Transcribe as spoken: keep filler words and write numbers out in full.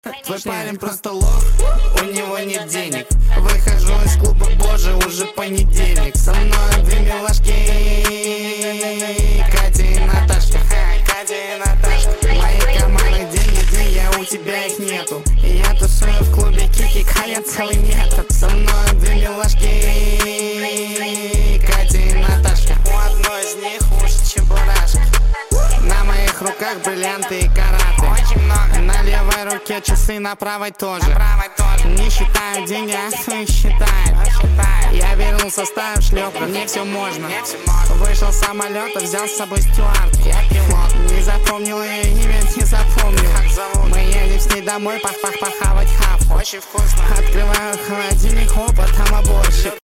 Твой парень просто лох, у него нет денег. Выхожу из клуба, боже, уже понедельник. Со мной две милашки, Катя и Наташка. Катя и Наташка. Мои карманы деньги, деньги, а у тебя их нету. Я тусую в клубе Кикик, а я целый метод. Со мной две милашки, Катя и Наташка. У одной из них уши чебурашки. На моих руках бриллианты и караты. Очень много. На левой руке часы, на правой тоже. На правой тоже. Не считаю деньги, а кто их считает? Я вернулся, ставив шлепку, мне все можно. Мне все можно. Вышел с самолета, взял с собой стюардку. Я пилот. Не запомнил ее имя, не запомнил. Как зовут? Мы едем с ней домой, пах-пах-пахавать хавку. Очень вкусно. Открываю холодильник, опа, там оборщик.